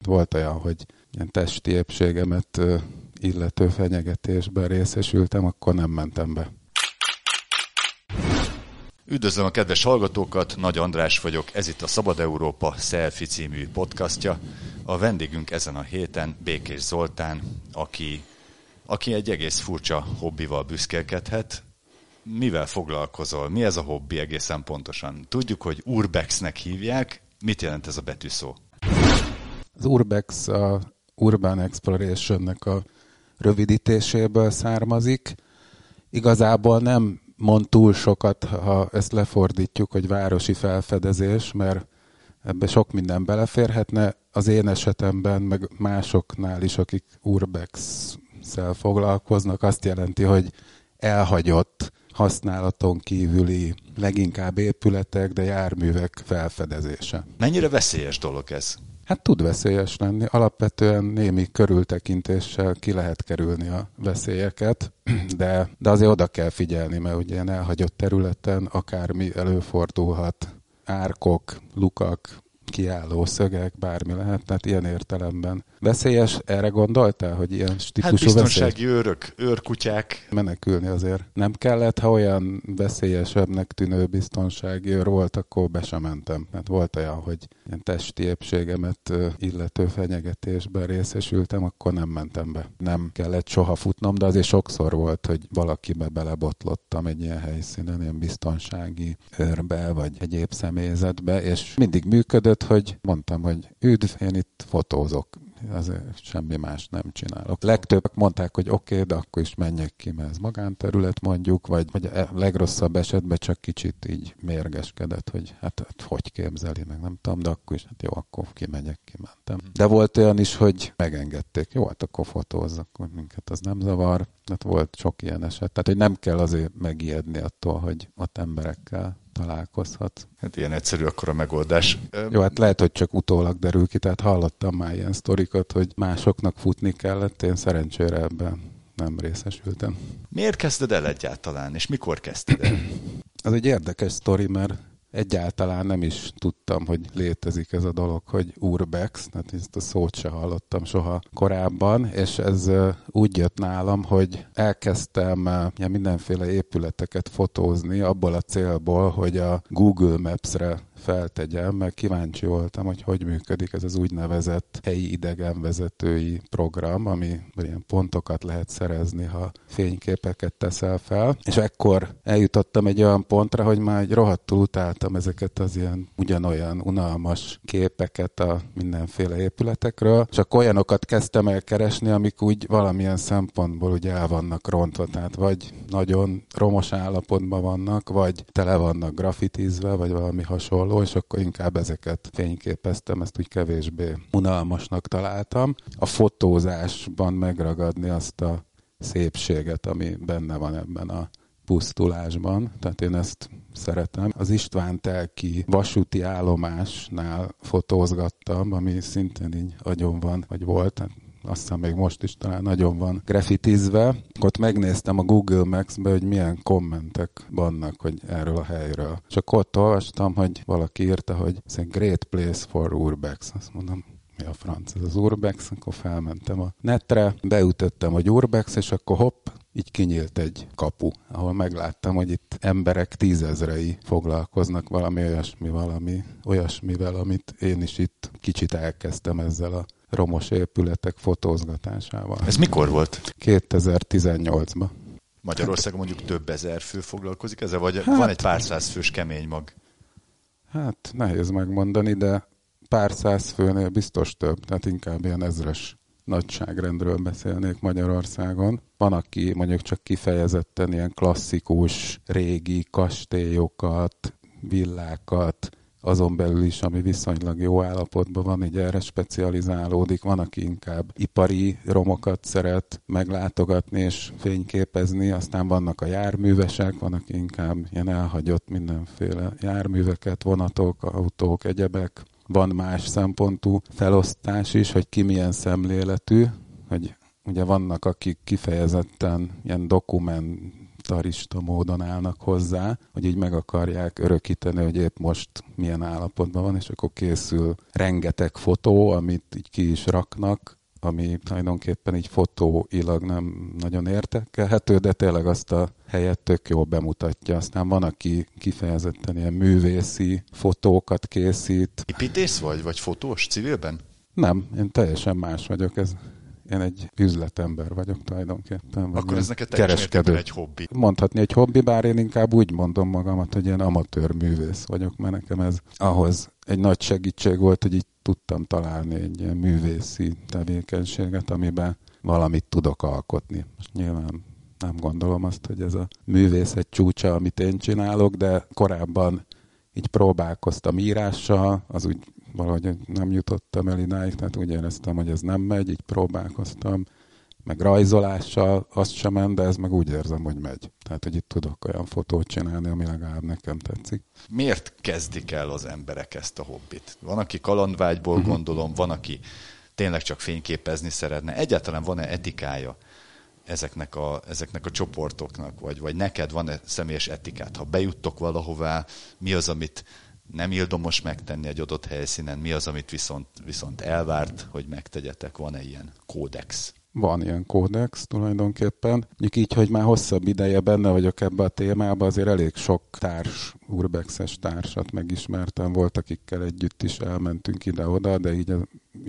volt olyan, hogy ilyen testi épségemet illető fenyegetésben részesültem, akkor nem mentem be. Üdvözlöm a kedves hallgatókat, Nagy András vagyok, ez itt a Szabad Európa Selfie című podcastja. A vendégünk ezen a héten Békés Zoltán, aki egy egész furcsa hobbival büszkélkedhet. Mivel foglalkozol? Mi ez a hobbi egészen pontosan? Tudjuk, hogy Urbexnek hívják. Mit jelent ez a betűszó? Az Urbex a Urban Exploration-nek a rövidítéséből származik. Igazából nem mond túl sokat, ha ezt lefordítjuk, hogy városi felfedezés, mert ebbe sok minden beleférhetne. Az én esetemben, meg másoknál is, akik Urbex-szel foglalkoznak, azt jelenti, hogy elhagyott, használaton kívüli, leginkább épületek, de járművek felfedezése. Mennyire veszélyes dolog ez? Hát tud veszélyes lenni. Alapvetően némi körültekintéssel ki lehet kerülni a veszélyeket, de azért oda kell figyelni, mert ugye ilyen elhagyott területen akármi előfordulhat. Árkok, lukak, kiálló szögek, bármi lehet, tehát ilyen értelemben veszélyes. Erre gondoltál, hogy ilyen típusú biztonsági őrkutyák. Menekülni azért nem kellett, ha olyan veszélyesebbnek tűnő biztonsági őr volt, akkor be sem mentem. Mert volt olyan, hogy ilyen testi épségemet illető fenyegetésben részesültem, akkor nem mentem be. Nem kellett soha futnom, de azért sokszor volt, hogy valakibe belebotlottam egy ilyen helyszínen, ilyen biztonsági őrbe, vagy egyéb személyzetbe, és mindig működött, hogy mondtam, hogy üdv, én itt fotózok. Azért semmi más nem csinálok. Legtöbbek mondták, hogy oké, de akkor is menjek ki, mert ez magánterület mondjuk, vagy a legrosszabb esetben csak kicsit így mérgeskedett, hogy hát hogy képzeli, meg nem tudom, de akkor is, hát jó, akkor kimentem. De volt olyan is, hogy megengedték, jó, hát akkor fotózzak, hogy minket az nem zavar. Hát volt sok ilyen eset. Tehát, hogy nem kell azért megijedni attól, hogy ott emberekkel találkozhat. Hát ilyen egyszerű akkor a megoldás. Jó, hát lehet, hogy csak utólag derül ki, tehát hallottam már ilyen sztorikat, hogy másoknak futni kellett, én szerencsére ebben nem részesültem. Miért kezdted el egyáltalán, és mikor kezdted el? Ez egy érdekes sztori, mert egyáltalán nem is tudtam, hogy létezik ez a dolog, hogy Urbex, tehát ezt a szót se hallottam soha korábban, és ez úgy jött nálam, hogy elkezdtem mindenféle épületeket fotózni abból a célból, hogy a Google Maps-re feltegyem, mert kíváncsi voltam, hogy működik ez az úgynevezett helyi idegenvezetői program, ami ilyen pontokat lehet szerezni, ha fényképeket teszel fel. És ekkor eljutottam egy olyan pontra, hogy már egy rohadtul utáltam ezeket az ilyen ugyanolyan unalmas képeket a mindenféle épületekről, és akkor olyanokat kezdtem el keresni, amik úgy valamilyen szempontból ugye el vannak rontva, tehát vagy nagyon romos állapotban vannak, vagy tele vannak graffitizve, vagy valami hasonló, és akkor inkább ezeket fényképeztem, ezt úgy kevésbé unalmasnak találtam. A fotózásban megragadni azt a szépséget, ami benne van ebben a pusztulásban, tehát én ezt szeretem. Az István-Telki vasúti állomásnál fotózgattam, ami szintén így agyon van, vagy volt, azt hiszem még most is talán nagyon van graffitizve. Ott megnéztem a Google Maps-be, hogy milyen kommentek vannak, hogy erről a helyről. És akkor ott olvastam, hogy valaki írta, hogy ez egy great place for Urbex. Azt mondom, mi a franc, ez az Urbex? Akkor felmentem a netre, beütöttem, hogy Urbex, és akkor hopp, így kinyílt egy kapu, ahol megláttam, hogy itt emberek 10 000 foglalkoznak valami olyasmivel, amit én is itt kicsit elkezdtem ezzel a romos épületek fotózgatásával. Ez mikor volt? 2018-ban. Magyarországon mondjuk több ezer fő foglalkozik ezzel, vagy van egy pár száz fős kemény mag? Hát nehéz megmondani, de pár száz főnél biztos több, tehát inkább ilyen 1000-es nagyságrendről beszélnék Magyarországon. Van, aki mondjuk csak kifejezetten ilyen klasszikus, régi kastélyokat, villákat, azon belül is, ami viszonylag jó állapotban van, így erre specializálódik. Van, aki inkább ipari romokat szeret meglátogatni és fényképezni, aztán vannak a járművesek, van, aki inkább ilyen elhagyott mindenféle járműveket, vonatok, autók, egyebek. Van más szempontú felosztás is, hogy ki milyen szemléletű, hogy ugye vannak, akik kifejezetten ilyen militarista módon állnak hozzá, hogy így meg akarják örökíteni, hogy épp most milyen állapotban van, és akkor készül rengeteg fotó, amit így ki is raknak, ami tulajdonképpen így fotóilag nem nagyon értékelhető, de tényleg azt a helyet tök jól bemutatja. Aztán van, aki kifejezetten ilyen művészi fotókat készít. Építész vagy fotós civilben? Nem, én teljesen más vagyok. Én egy üzletember vagyok tulajdonképpen. Akkor ez neked kereskedő egy hobbi. Mondhatni egy hobbi, bár én inkább úgy mondom magamat, hogy ilyen amatőr művész vagyok, mert nekem ez ahhoz egy nagy segítség volt, hogy így tudtam találni egy ilyen művészi tevékenységet, amiben valamit tudok alkotni. Most nyilván nem gondolom azt, hogy ez a művészet csúcsa, amit én csinálok, de korábban így próbálkoztam írással, az úgy valahogy nem jutottam el idáig, tehát úgy éreztem, hogy ez nem megy, így próbálkoztam, meg rajzolással, azt sem ment, de ez meg úgy érzem, hogy megy. Tehát, hogy itt tudok olyan fotót csinálni, ami legalább nekem tetszik. Miért kezdik el az emberek ezt a hobbit? Van, aki kalandvágyból gondolom, van, aki tényleg csak fényképezni szeretne. Egyáltalán van-e etikája ezeknek a csoportoknak, vagy neked van-e személyes etikát? Ha bejuttok valahová, mi az, amit nem ildomos megtenni egy adott helyszínen, mi az, amit viszont elvárt, hogy megtegyetek? Van-e ilyen kódex? Van ilyen kódex tulajdonképpen. Mondjuk így, hogy már hosszabb ideje benne vagyok ebbe a témába, azért elég sok urbexes társat megismertem, volt, akikkel együtt is elmentünk ide-oda, de így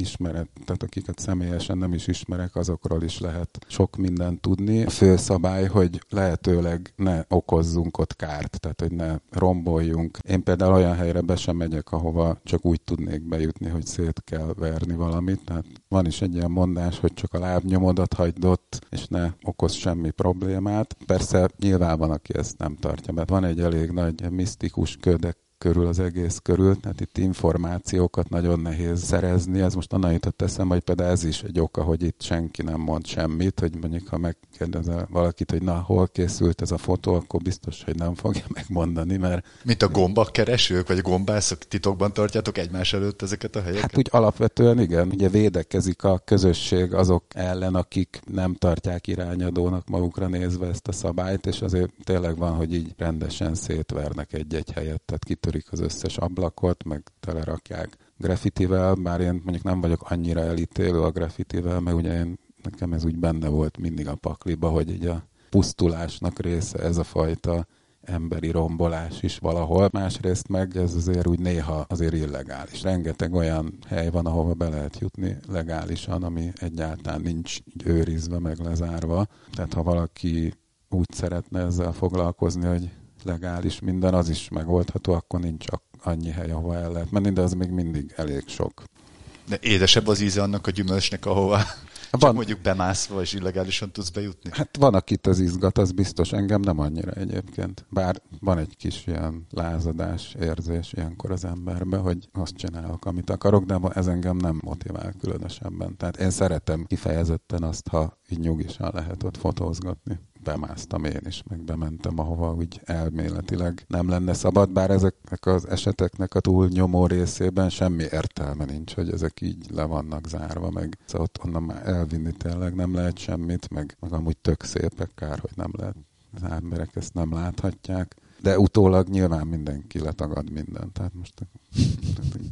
tehát akiket személyesen nem is ismerek, azokról is lehet sok mindent tudni. A fő szabály, hogy lehetőleg ne okozzunk ott kárt, tehát hogy ne romboljunk. Én például olyan helyre be sem megyek, ahova csak úgy tudnék bejutni, hogy szét kell verni valamit. Tehát van is egy ilyen mondás, hogy csak a lábnyomodat hagyd ott, és ne okoz semmi problémát. Persze nyilván van, aki ezt nem tartja, mert van egy elég nagy misztikus ködek körül az egész körül, tehát itt információkat nagyon nehéz szerezni. Ez most onnan jutott eszembe, hogy például ez is egy oka, hogy itt senki nem mond semmit, hogy mondjuk ha megkérdezel valakit, hogy na, hol készült ez a fotó, akkor biztos, hogy nem fogja megmondani, mert... Mint a gombakkeresők, vagy a gombászok, titokban tartjátok egymás előtt ezeket a helyeket? Hát úgy alapvetően igen, ugye védekezik a közösség azok ellen, akik nem tartják irányadónak magukra nézve ezt a szabályt, és azért tényleg van, hogy így rendesen szétvernek egy-egy helyet, tehát kitörik az összes ablakot, meg telerakják graffitivel, bár én mondjuk nem vagyok annyira elítélő a graffitivel, mert ugye nekem ez úgy benne volt mindig a pakliba, hogy így a pusztulásnak része ez a fajta emberi rombolás is valahol. Másrészt meg ez azért úgy néha azért illegális. Rengeteg olyan hely van, ahova be lehet jutni legálisan, ami egyáltalán nincs őrizve, meg lezárva. Tehát ha valaki úgy szeretne ezzel foglalkozni, hogy legális minden, az is megoldható, akkor nincs csak annyi hely, ahova el lehet menni, de az még mindig elég sok. De édesebb az íze annak a gyümölcsnek, ahova csak mondjuk bemászva és illegálisan tudsz bejutni? Hát van, akit az izgat, az biztos, engem nem annyira egyébként. Bár van egy kis ilyen lázadás érzés ilyenkor az emberben, hogy azt csinálok, amit akarok, de ez engem nem motivál különösebben. Tehát én szeretem kifejezetten azt, ha így nyugisan lehet ott fotózgatni. Bemásztam én is, meg bementem, ahova úgy elméletileg nem lenne szabad, bár ezeknek az eseteknek a túl nyomó részében semmi értelme nincs, hogy ezek így le vannak zárva, meg szóval ott onnan már elvinni tényleg nem lehet semmit, meg amúgy tök szépek, kár, hogy nem lehet, az emberek ezt nem láthatják, de utólag nyilván mindenki letagad mindent, tehát most így.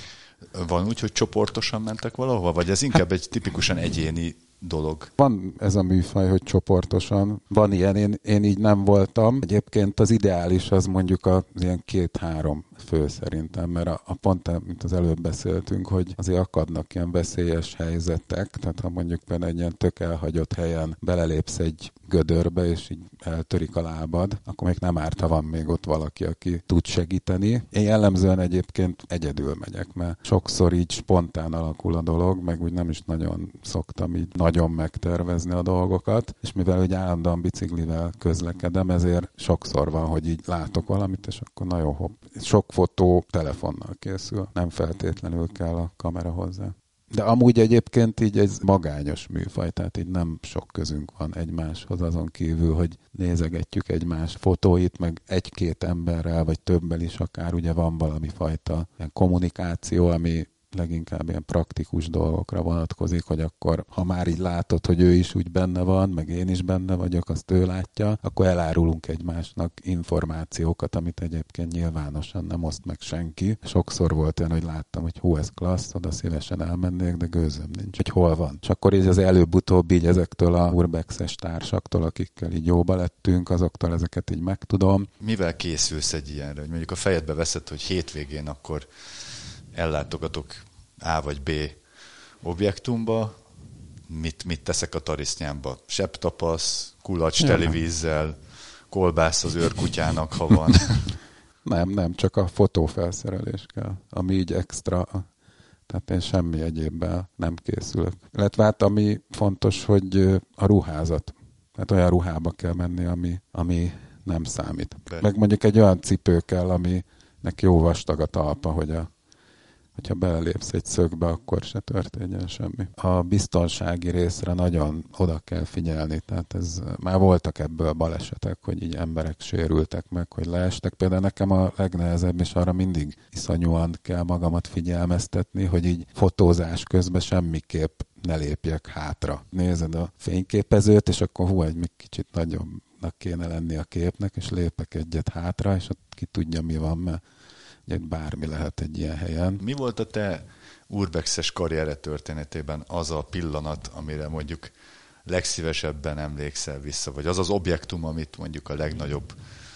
Van úgy, hogy csoportosan mentek valahova, vagy ez inkább egy tipikusan egyéni dolog? Van ez a műfaj, hogy csoportosan. Van ilyen, én így nem voltam. Egyébként az ideális az mondjuk az ilyen 2-3 fő szerintem, mert a pont, mint az előbb beszéltünk, hogy azért akadnak ilyen veszélyes helyzetek, tehát ha mondjuk például egy ilyen tök elhagyott helyen belelépsz egy gödörbe, és így eltörik a lábad, akkor még nem árt, ha van még ott valaki, aki tud segíteni. Én jellemzően egyébként egyedül megyek, mert sokszor így spontán alakul a dolog, meg úgy nem is nagyon szoktam így nagyon megtervezni a dolgokat, és mivel úgy állandóan biciklivel közlekedem, ezért sokszor van, hogy így látok valamit, és akkor na jó, hopp. Sok fotó telefonnal készül, nem feltétlenül kell a kamera hozzá. De amúgy egyébként így ez magányos műfaj, tehát így nem sok közünk van egymáshoz, azon kívül, hogy nézegetjük egymás fotóit, meg egy-két emberrel, vagy többel is akár ugye van valami fajta kommunikáció, ami leginkább ilyen praktikus dolgokra vonatkozik, hogy akkor, ha már így látod, hogy ő is úgy benne van, meg én is benne vagyok, azt ő látja, akkor elárulunk egymásnak információkat, amit egyébként nyilvánosan nem oszt meg senki. Sokszor volt olyan, hogy láttam, hogy hú, ez klassz, oda szívesen elmennék, de gőzöm nincs, hogy hol van. És akkor így az előbb-utóbb így ezektől a urbexes társaktól, akikkel így jóba lettünk, azoktól ezeket így megtudom. Mivel készülsz egy ilyenre? Hogy mondjuk a fejedbe veszed, hogy hétvégén akkor ellátogatok A vagy B objektumba, mit teszek a tarisznyámba? Sebtapasz, kulacs telivízzel, kolbász az őrkutyának, ha van. Nem, csak a fotófelszerelés kell, ami így extra, tehát én semmi egyébben nem készülök. Illetve hát ami fontos, hogy a ruházat. Tehát olyan ruhába kell menni, ami nem számít. Meg mondjuk egy olyan cipő kell, aminek jó vastag a talpa, hogyha belelépsz egy szögbe, akkor se történjen semmi. A biztonsági részre nagyon oda kell figyelni, tehát már voltak ebből balesetek, hogy így emberek sérültek meg, hogy leestek. Például nekem a legnehezebb, és arra mindig iszonyúan kell magamat figyelmeztetni, hogy így fotózás közben semmiképp ne lépjek hátra. Nézed a fényképezőt, és akkor egy kicsit nagyobbnak kéne lenni a képnek, és lépek egyet hátra, és ott ki tudja, mi van, mert bármi lehet egy ilyen helyen. Mi volt a te urbexes karriere történetében az a pillanat, amire mondjuk legszívesebben emlékszel vissza, vagy az az objektum, amit mondjuk a legnagyobb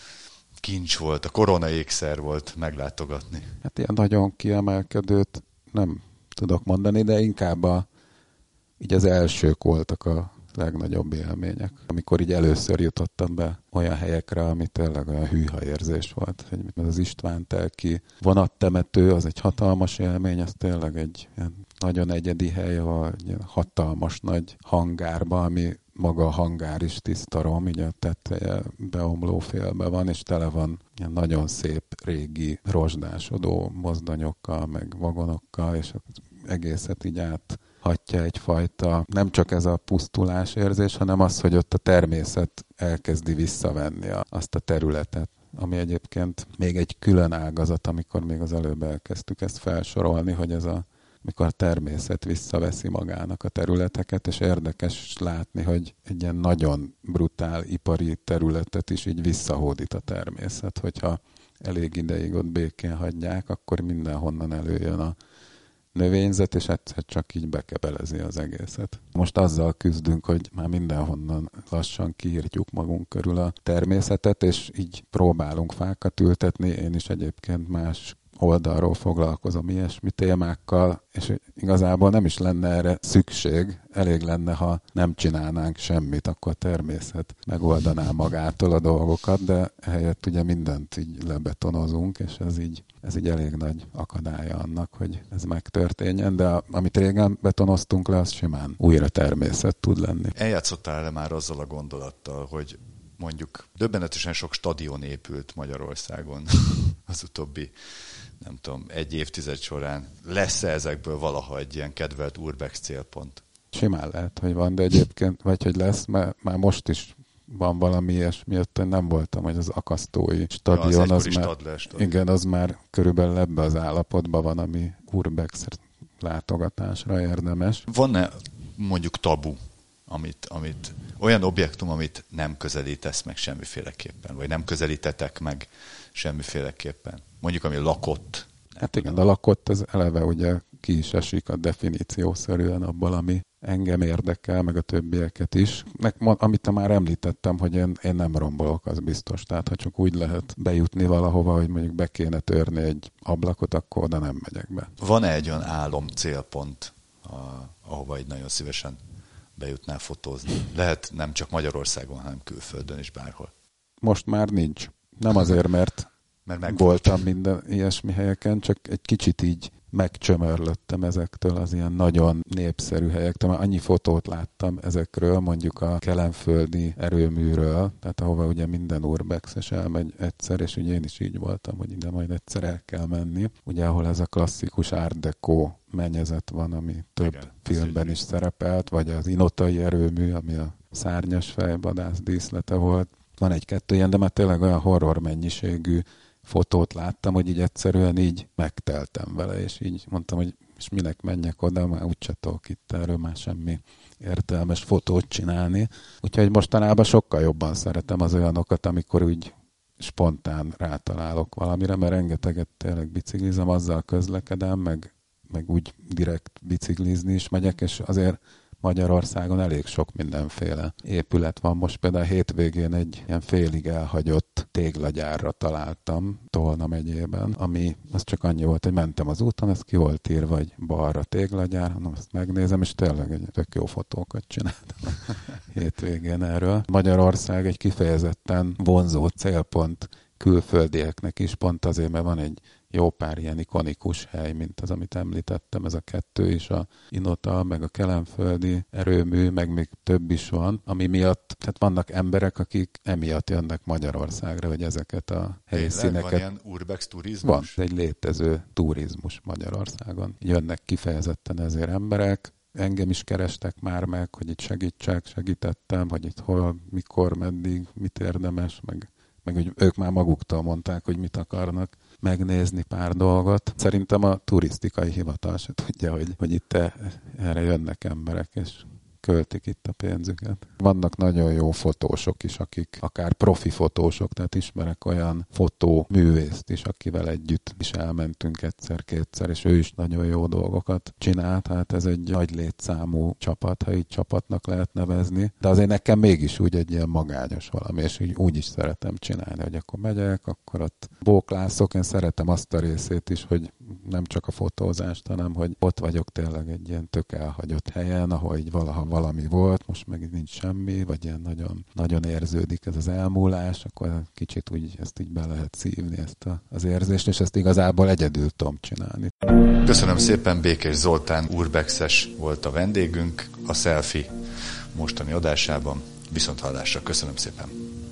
kincs volt, a korona ékszer volt meglátogatni? Hát ilyen nagyon kiemelkedőt nem tudok mondani, de inkább így az elsők voltak a legnagyobb élmények. Amikor így először jutottam be olyan helyekre, ami tényleg olyan hűha érzés volt. Az István telki vonattemető, az egy hatalmas élmény, az tényleg egy ilyen nagyon egyedi hely, ahol egy hatalmas nagy hangárba, ami maga a hangár is tiszta rom, így a tetteje beomló félbe van, és tele van ilyen nagyon szép régi rozsdásodó mozdonyokkal, meg vagonokkal, és az egészet így áthatja egyfajta, nem csak ez a pusztulás érzés, hanem az, hogy ott a természet elkezdi visszavenni azt a területet, ami egyébként még egy külön ágazat, amikor még az előbb elkezdtük ezt felsorolni, hogy mikor a természet visszaveszi magának a területeket, és érdekes látni, hogy egy ilyen nagyon brutál ipari területet is így visszahódít a természet, hogyha elég ideig ott békén hagyják, akkor mindenhonnan előjön a növényzet, és egyszer csak így bekebelezi az egészet. Most azzal küzdünk, hogy már mindenhonnan lassan kiírtjuk magunk körül a természetet, és így próbálunk fákat ültetni. Én is egyébként más oldalról foglalkozom ilyesmi témákkal, és igazából nem is lenne erre szükség, elég lenne, ha nem csinálnánk semmit, akkor a természet megoldaná magától a dolgokat, de helyett ugye mindent így lebetonozunk, és ez így elég nagy akadálya annak, hogy ez megtörténjen, de amit régen betonoztunk le, az simán újra természet tud lenni. Eljátszottál-e már azzal a gondolattal, hogy mondjuk döbbenetesen sok stadion épült Magyarországon az utóbbi, nem tudom, egy évtized során. Lesz-e ezekből valaha egy ilyen kedvelt urbex célpont? Simán lehet, hogy van, de egyébként, vagy hogy lesz, mert már most is van valami ilyesmi, ott nem voltam, hogy az akasztói stadion, az már körülbelül ebbe az állapotban van, ami urbex látogatásra érdemes. Van-e mondjuk tabu, amit olyan objektum, amit nem közelítesz meg semmiféleképpen, vagy nem közelítetek meg semmiféleképpen? Mondjuk, ami lakott. Hát igen, a lakott az eleve ugye ki is esik a definíciószerűen abból, ami engem érdekel, meg a többieket is. Amit már említettem, hogy én nem rombolok, az biztos. Tehát ha csak úgy lehet bejutni valahova, hogy mondjuk be kéne törni egy ablakot, akkor oda nem megyek be. Van-e egy olyan álom célpont, ahova így nagyon szívesen bejutnál fotózni? Lehet nem csak Magyarországon, hanem külföldön is bárhol. Most már nincs. Nem azért, mert voltam minden ilyesmi helyeken, csak egy kicsit így megcsömörlöttem ezektől az ilyen nagyon népszerű helyektől. Már annyi fotót láttam ezekről, mondjuk a kelenföldi erőműről, tehát ahova ugye minden urbexes elmegy egyszer, és ugye én is így voltam, hogy ide majd egyszer el kell menni. Ugye ahol ez a klasszikus Art Deco mennyezet van, ami több filmben is szerepelt, vagy az inotai erőmű, ami a szárnyas fejvadász díszlete volt. Van egy-kettő ilyen, de már tényleg olyan horror mennyiségű fotót láttam, hogy így egyszerűen így megteltem vele, és így mondtam, hogy és minek menjek oda, már úgyse tudok itt erről már semmi értelmes fotót csinálni. Úgyhogy mostanában sokkal jobban szeretem az olyanokat, amikor úgy spontán rátalálok valamire, mert rengeteget tényleg biciklizem, azzal közlekedem, meg úgy direkt biciklizni is megyek, és azért Magyarországon elég sok mindenféle épület van. Most például a hétvégén egy ilyen félig elhagyott téglagyárra találtam Tolna megyében, ami az csak annyi volt, hogy mentem az úton, ez ki volt írva, hogy balra téglagyár, hanem azt megnézem, és tényleg egy tök jó fotókat csináltam hétvégén erről. Magyarország egy kifejezetten vonzó célpont külföldieknek is, pont azért, mert van egy jó pár ilyen ikonikus hely, mint az, amit említettem, ez a 2 is, a Inota, meg a kelenföldi erőmű, meg még több is van, ami miatt, tehát vannak emberek, akik emiatt jönnek Magyarországra, hogy ezeket a helyszíneket... Van ilyen urbex turizmus? Van, egy létező turizmus Magyarországon. Jönnek kifejezetten ezért emberek, engem is kerestek már meg, hogy itt segítettem, hogy itt hol, mikor, meddig, mit érdemes, meg hogy ők már maguktól mondták, hogy mit akarnak megnézni pár dolgot. Szerintem a turisztikai hivatal se tudja, hogy itt erre jönnek emberek, és költik itt a pénzüket. Vannak nagyon jó fotósok is, akik akár profi fotósok, tehát ismerek olyan fotóművészt is, akivel együtt is elmentünk egyszer-kétszer, és ő is nagyon jó dolgokat csinál, tehát ez egy nagy létszámú csapat, ha így csapatnak lehet nevezni. De azért nekem mégis úgy egy ilyen magányos valami, és úgy is szeretem csinálni, hogy akkor megyek, akkor ott bóklászok, én szeretem azt a részét is, hogy nem csak a fotózást, hanem hogy ott vagyok tényleg egy ilyen tök elhagyott helyen, ahol így valaha valami volt, most meg nincs semmi, vagy ilyen nagyon, nagyon érződik ez az elmúlás, akkor kicsit úgy ezt így be lehet szívni, ezt az érzést, és ezt igazából egyedül tudom csinálni. Köszönöm szépen, Békés Zoltán urbexes volt a vendégünk a Selfie mostani adásában. Viszonthallásra, köszönöm szépen.